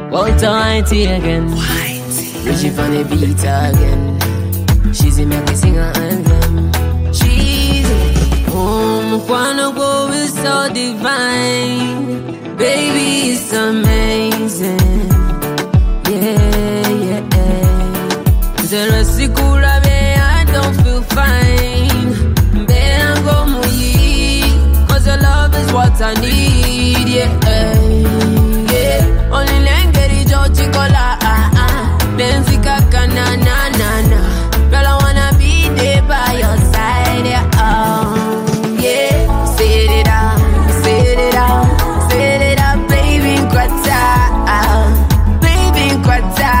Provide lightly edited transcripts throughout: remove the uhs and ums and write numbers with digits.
Walter Whitey again. Richie on the beat again. She's a make me sing her anthem. She's home, wanna go is so divine. Baby, it's amazing. Yeah, yeah, yeah. Zerosikura be, I don't feel fine. Bengo muyi, cause your love is what I need. Yeah, yeah. Only lengeri jochi kola, Benzi kaka na na na na. Girl, I wanna be there by your side. Yeah, oh, yeah. Set it out, set it out, set it out, baby, kwata, baby, kwata.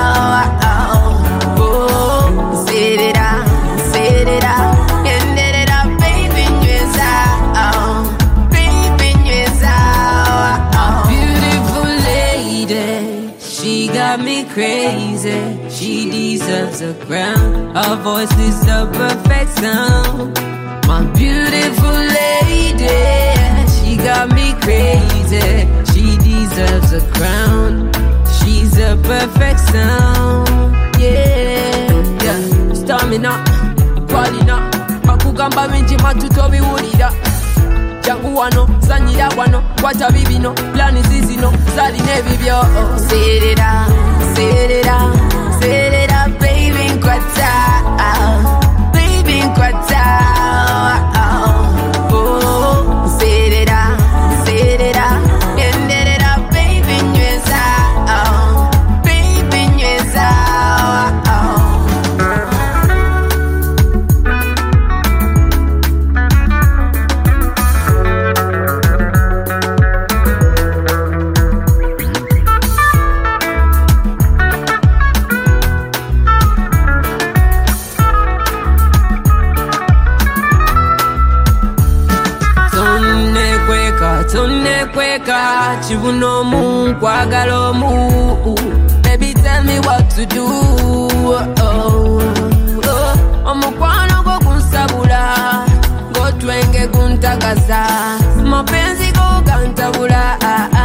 Crazy, she deserves a crown. Her voice is the perfect sound. My beautiful lady, she got me crazy. She deserves a crown. She's a perfect sound. Yeah, yeah. Stamina, qualina. Bakugamba minji matutobi wulira. Jangu wano, sanyira wano. Wacha bibino, plani zizino. Sali nebibyo. Set it out. Set it up, set it up, baby, kwata, baby, kwata, oh, set it up, and let it up, baby, nyeza, baby, nyeza, Kweka, chibuno mu, kwagalo mu. Baby, tell me what to do. Omukwano go kunsabula, go twenge kuntagaza. Mapenzi go kantabula.